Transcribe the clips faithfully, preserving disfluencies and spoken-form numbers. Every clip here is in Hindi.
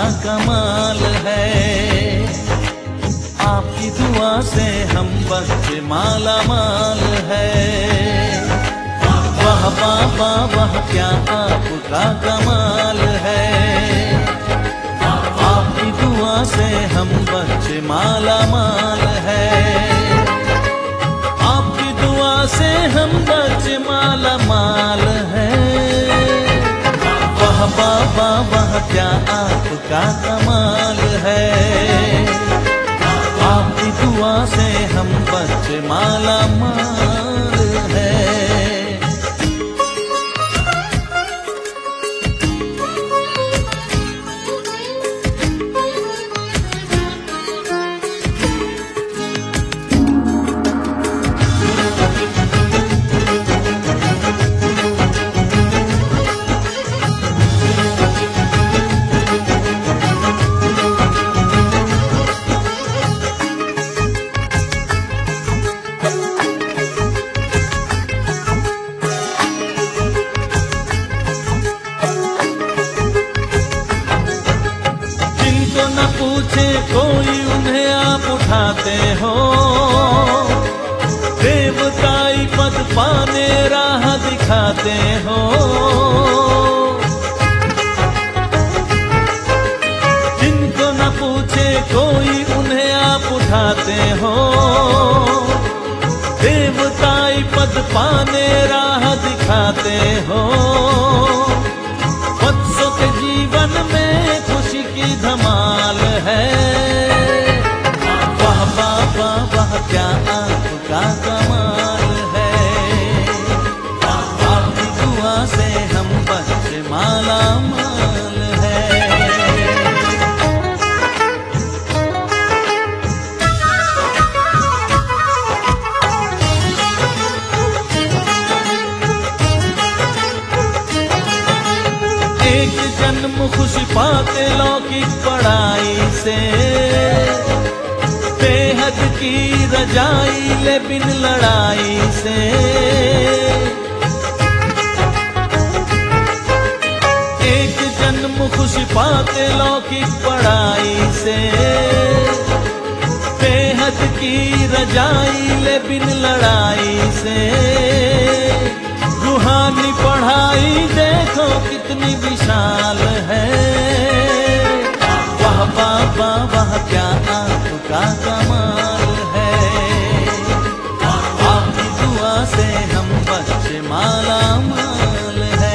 आपका कमाल है। आपकी दुआ से हम बच्चे माला माल है। वाह बाबा वाह क्या आपका कमाल है। आपकी दुआ से हम बच्चे माला माल है। आपकी दुआ से हम बच्चे माला माल है। वाह बाबा वाह क्या आपका कमाल है। आपकी दुआ से हम बच्चे माला माल है। पूछे कोई उन्हें आप उठाते हो। देवताई पद पाने राह दिखाते हो। जिनको न पूछे कोई उन्हें आप उठाते हो। देवताई पद पाने राह दिखाते हो। वत्सों के जीवन में खुशी की धमाल है। वाह बाबा वाह क्या आपका कमाल है। आपकी दुआ से हम बच्चे माला माल है। एक जन्म खुशी पाते लौकिक पढ़ाई से। बेहद की रजाई ले बिन लड़ाई से। एक जन्म खुशी पाते लौकिक पढ़ाई से। बेहद की रजाई ले बिन लड़ाई से। रूहानी पढ़ाई देखो कितनी विशाल है। वाह बाबा वाह क्या आपका कमाल है। आपकी दुआ से हम बच्चे माला माल है।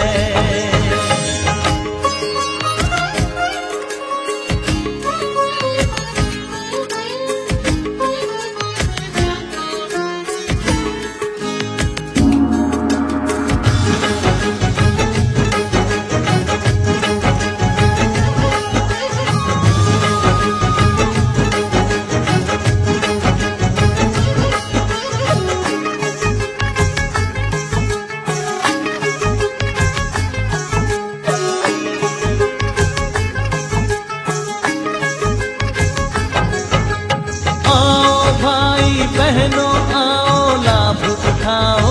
बहनों आओ लाभ उठाओ।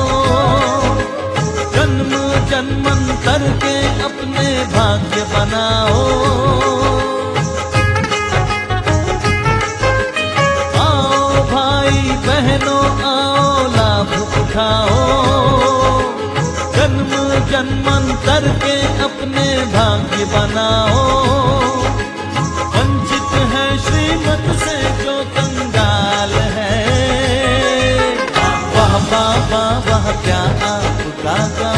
जन्म जन्मांतर के अपने भाग्य बनाओ। आओ भाई बहनों आओ लाभ उठाओ। जन्म जन्मांतर के अपने भाग्य बनाओ। वंचित है श्रीमत से जो कंगाल है। वाह बाबा वाह क्या आपका